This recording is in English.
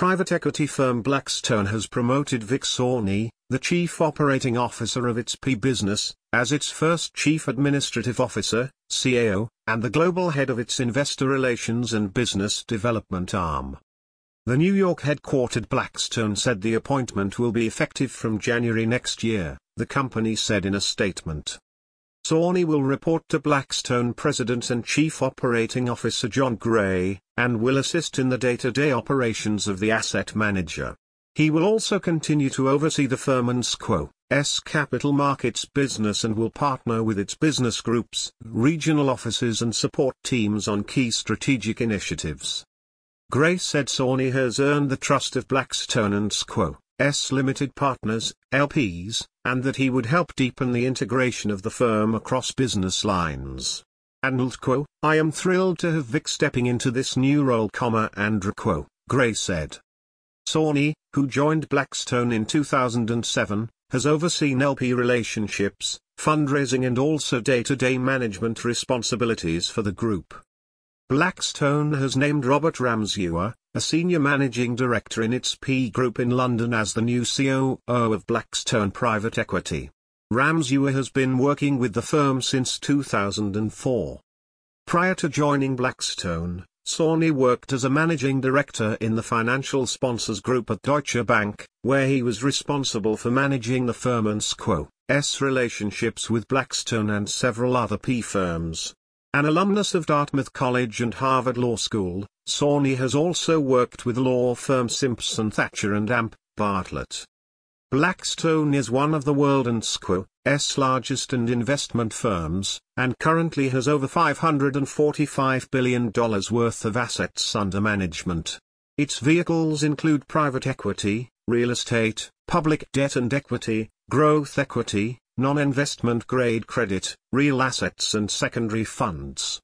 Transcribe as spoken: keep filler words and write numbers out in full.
Private equity firm Blackstone has promoted Vic Sawney, the chief operating officer of its P business, as its first chief administrative officer, C A O, and the global head of its investor relations and business development arm. The New York-headquartered Blackstone said the appointment will be effective from January next year, the company said in a statement. Sawney will report to Blackstone President and Chief Operating Officer Jon Gray, and will assist in the day-to-day operations of the asset manager. He will also continue to oversee the firm and S Q O's capital markets business and will partner with its business groups, regional offices and support teams on key strategic initiatives. Gray said Sawney has earned the trust of Blackstone and S Q O's limited partners, L Ps, and that he would help deepen the integration of the firm across business lines. And quote, I am thrilled to have Vic stepping into this new role, and quote, Gray said. Sawney, who joined Blackstone in two thousand seven, has overseen L P relationships, fundraising and also day-to-day management responsibilities for the group. Blackstone has named Robert Ramseur, a senior managing director in its P Group in London, as the new C O O of Blackstone Private Equity. Ramseur has been working with the firm since two thousand four. Prior to joining Blackstone, Sawney worked as a managing director in the financial sponsors group at Deutsche Bank, where he was responsible for managing the firm and S Q O's relationships with Blackstone and several other P firms. An alumnus of Dartmouth College and Harvard Law School, Sawney has also worked with law firm Simpson Thacher and Amp Bartlett. Blackstone is one of the world and S Q O's largest and investment firms, and currently has over five hundred forty-five billion dollars worth of assets under management. Its vehicles include private equity, real estate, public debt and equity, growth equity, non-investment grade credit, real assets and secondary funds.